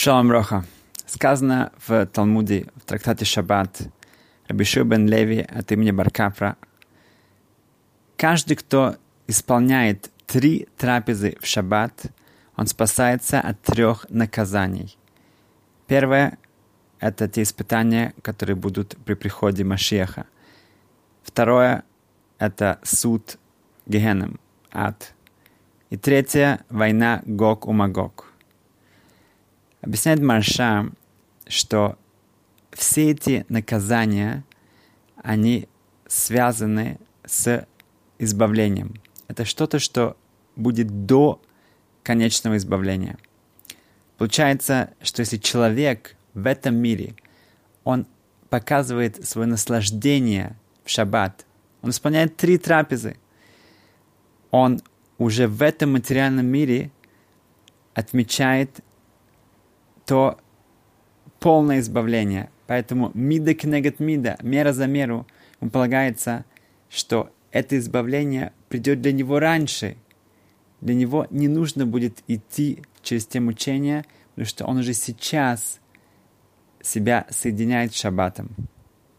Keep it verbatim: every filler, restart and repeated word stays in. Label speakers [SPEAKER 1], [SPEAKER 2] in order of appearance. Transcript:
[SPEAKER 1] Шалом Роха. Сказано в Талмуде, в трактате Шаббат, Раби Йошуа бен Леви от имени бар Капра: каждый, кто исполняет три трапезы в Шаббат, он спасается от трех наказаний. Первое — это те испытания, которые будут при приходе Машиаха. Второе — это суд Гехенем, ад. И третье — война Гог у Магог. Объясняет Марша, что все эти наказания, они связаны с избавлением. Это что-то, что будет до конечного избавления. Получается, что если человек в этом мире, он показывает свое наслаждение в шаббат, он исполняет три трапезы, он уже в этом материальном мире отмечает то полное избавление. Поэтому мида кнегет мида, мера за меру, ему полагается, что это избавление придет для него раньше. Для него не нужно будет идти через те мучения, потому что он уже сейчас себя соединяет с шаббатом.